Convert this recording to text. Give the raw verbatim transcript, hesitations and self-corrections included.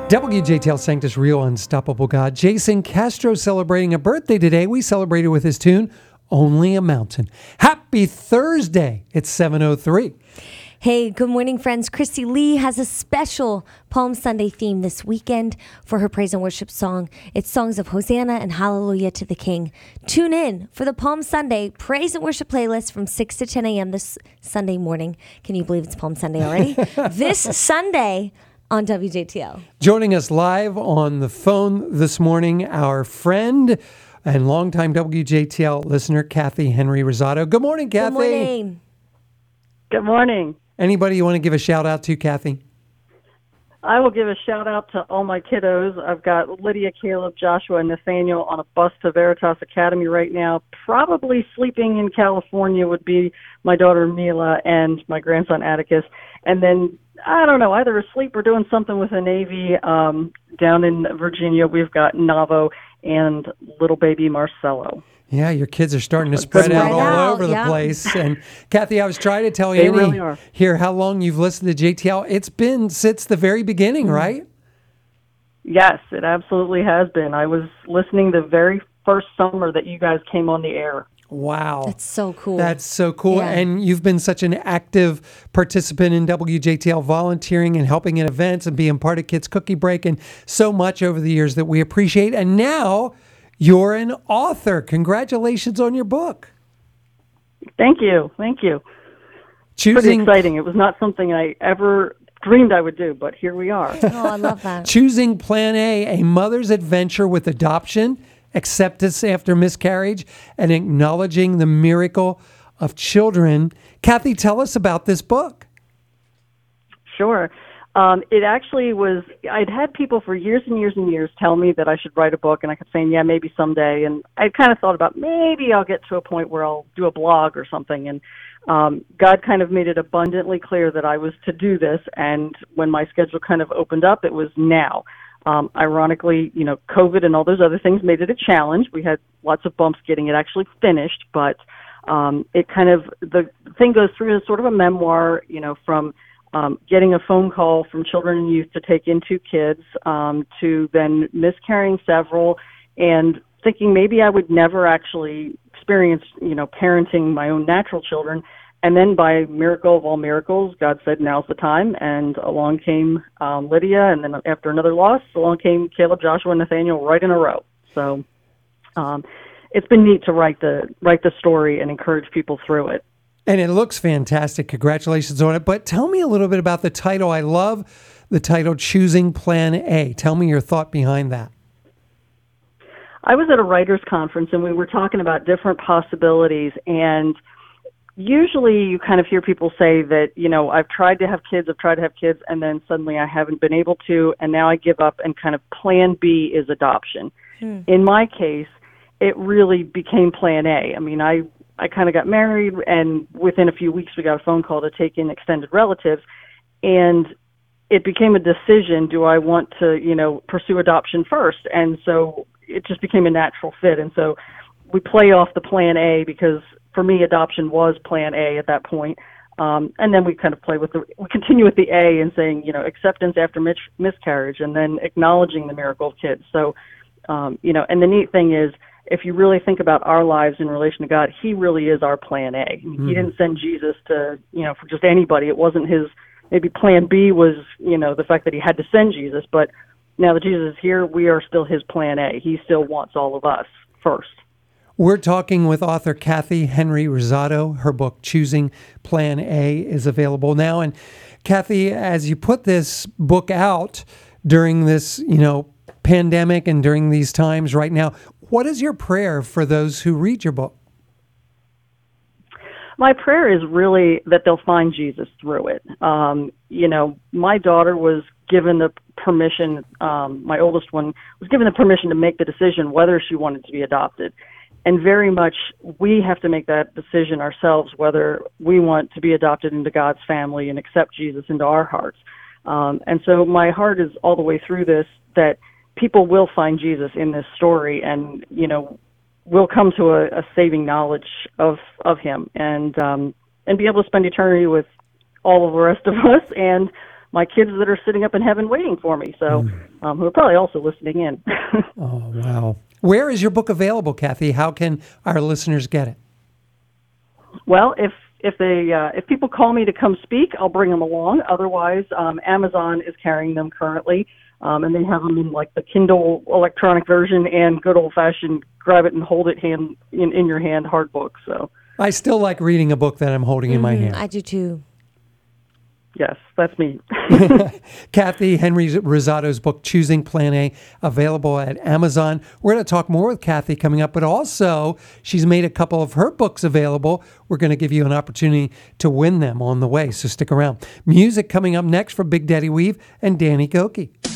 W J T L Sanctus Real Unstoppable God. Jason Castro celebrating a birthday today. We celebrated with his tune, Only a Mountain. Happy Thursday. It's seven oh three. Hey, good morning, friends. Christy Lee has a special Palm Sunday theme this weekend for her praise and worship song. It's songs of Hosanna and Hallelujah to the King. Tune in for the Palm Sunday praise and worship playlist from six to ten a.m. this Sunday morning. Can you believe it's Palm Sunday already? This Sunday on W J T L. Joining us live on the phone this morning, our friend and longtime W J T L listener, Kathy Henry Rosado. Good morning, Kathy. Good morning. Good morning. Anybody you want to give a shout out to, Kathy? I will give a shout out to all my kiddos. I've got Lydia, Caleb, Joshua, and Nathaniel on a bus to Veritas Academy right now. Probably sleeping in California would be my daughter Mila and my grandson Atticus. And then, I don't know, either asleep or doing something with the Navy. Um, down in Virginia, we've got Navo and little baby Marcelo. Yeah, your kids are starting to spread out all out, over yeah. the place. And Kathy, I was trying to tell They Annie really are. here how long you've listened to J T L. It's been since the very beginning, Mm-hmm. right? Yes, it absolutely has been. I was listening the very first summer that you guys came on the air. Wow. That's so cool. That's so cool. Yeah. And you've been such an active participant in W J T L, volunteering and helping at events and being part of Kids Cookie Break and so much over the years that we appreciate. And now you're an author. Congratulations on your book. Thank you. Thank you. Pretty Choosing, exciting. It was not something I ever dreamed I would do, but here we are. Oh, I love that. Choosing Plan A, a mother's adventure with adoption, acceptance after miscarriage, and acknowledging the miracle of children. Kathy, tell us about this book. Sure. Um, it actually was, I'd had people for years and years and years tell me that I should write a book, and I kept saying, yeah, maybe someday. And I kind of thought about maybe I'll get to a point where I'll do a blog or something. And um, God kind of made it abundantly clear that I was to do this. And when my schedule kind of opened up, it was now. Um, ironically, you know, COVID and all those other things made it a challenge. We had lots of bumps getting it actually finished, but um, it kind of, the thing goes through as sort of a memoir, you know, from Um, getting a phone call from children and youth to take in two kids, um, to then miscarrying several, and thinking maybe I would never actually experience, you know, parenting my own natural children. And then by miracle of all miracles, God said, now's the time. And along came um, Lydia, and then after another loss, along came Caleb, Joshua, and Nathaniel right in a row. So um, it's been neat to write the write the story and encourage people through it. And it looks fantastic. Congratulations on it. But tell me a little bit about the title. I love the title, Choosing Plan A. Tell me your thought behind that. I was at a writers' conference, and we were talking about different possibilities. And usually you kind of hear people say that, you know, I've tried to have kids, I've tried to have kids, and then suddenly I haven't been able to, and now I give up, and kind of plan B is adoption. Hmm. In my case, it really became plan A. I mean, I I kind of got married, and within a few weeks we got a phone call to take in extended relatives, and it became a decision, do I want to, you know, pursue adoption first? And so it just became a natural fit. And so we play off the plan A, because for me, adoption was plan A at that point. Um, and then we kind of play with the, we continue with the A and saying, you know, acceptance after mis- miscarriage, and then acknowledging the miracle of kids. So, um, you know, and the neat thing is, if you really think about our lives in relation to God, he really is our plan A. Mm-hmm. He didn't send Jesus to, you know, for just anybody. It wasn't his, maybe plan B was, you know, the fact that he had to send Jesus. But now that Jesus is here, we are still his plan A. He still wants all of us first. We're talking with author Kathy Henry Rosado. Her book, Choosing Plan A, is available now. And Kathy, as you put this book out during this, you know, pandemic and during these times right now, what is your prayer for those who read your book? My prayer is really that they'll find Jesus through it. Um, you know, my daughter was given the permission, um, my oldest one was given the permission to make the decision whether she wanted to be adopted. And very much we have to make that decision ourselves, whether we want to be adopted into God's family and accept Jesus into our hearts. Um, and so my heart is all the way through this, that people will find Jesus in this story, and, you know, will come to a, a saving knowledge of, of him, and um, and be able to spend eternity with all of the rest of us and my kids that are sitting up in heaven waiting for me. So um, who are probably also listening in. Oh, wow. Where is your book available, Kathy? How can our listeners get it? Well, if if they uh, if people call me to come speak, I'll bring them along. Otherwise, um, Amazon is carrying them currently, um, and they have them in like the Kindle electronic version and good old fashioned grab it and hold it hand in, in your hand hard book. So I still like reading a book that I'm holding in my Mm, hand. I do too. yes, that's me. Kathy Henry Rosado's book, Choosing Plan A, available at Amazon. We're going to talk more with Kathy coming up, but also she's made a couple of her books available. We're going to give you an opportunity to win them on the way, so stick around. Music coming up next from Big Daddy Weave and Danny Gokey.